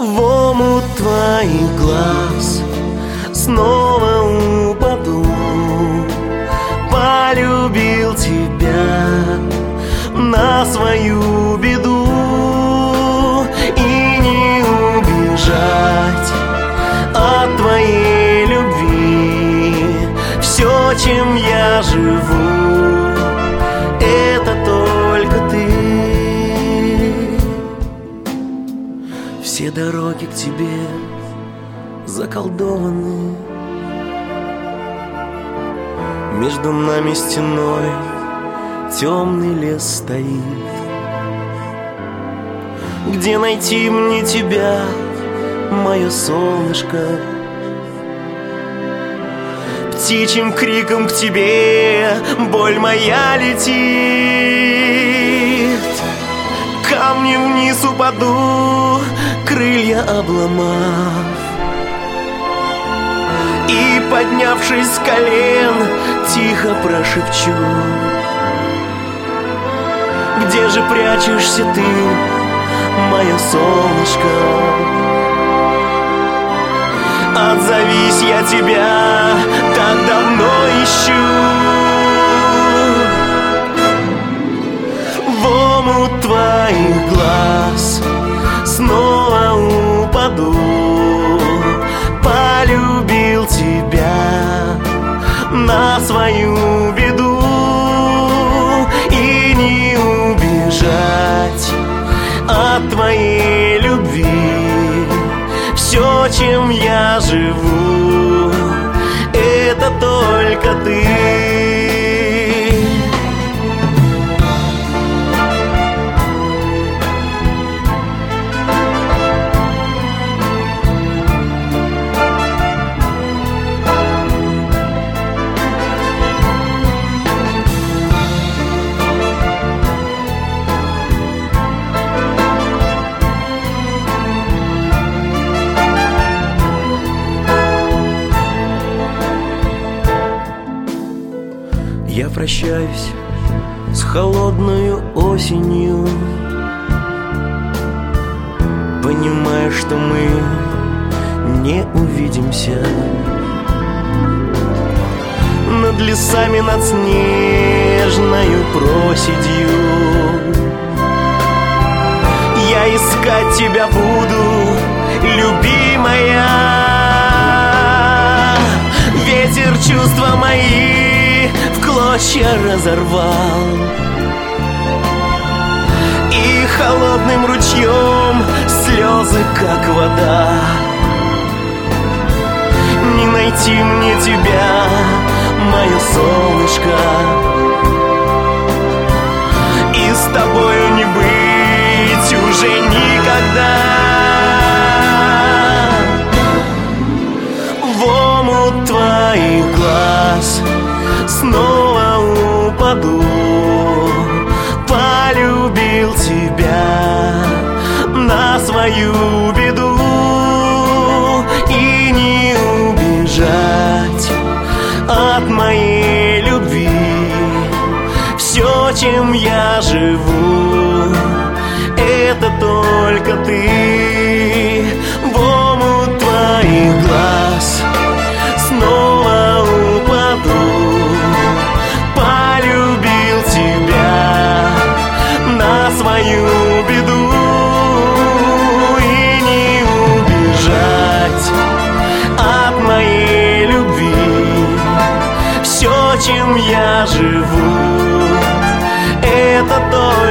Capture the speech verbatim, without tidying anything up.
В омут твоих глаз снова упаду. Полюбил тебя на свою беду, и не убежать от твоей любви. Все, чем я живу, это только ты. Все дороги к тебе заколдованы, между нами стеной темный лес стоит. Где найти мне тебя, мое солнышко? Птичьим криком к тебе боль моя летит. Камнем вниз упаду, крылья обломав, и, поднявшись с колен, тихо прошепчу: где же прячешься ты, мое солнышко? Отзовись, я тебя так давно ищу. В омут твоих глаз снова упаду. Полюбил тебя на свою беду, и не убежать от твоей любви. Все, чем я живу, это только ты. Я прощаюсь с холодной осенью, понимая, что мы не увидимся. Над лесами, над снежною проседью я искать тебя буду, любимая. Ветер чувства мои в клочья разорвал, и холодным ручьем слезы, как вода. Не найти мне тебя, мое солнышко, и с тобою не быть уже никогда. В омут твоих глаз снова упаду. Полюбил тебя на свою беду, и не убежать от моей любви. Все, чем я живу, это только ты. В омут твоих глаз снова упаду. Полюбил тебя на свою беду, и не убежать от моей любви. Все, чем я живу, это то.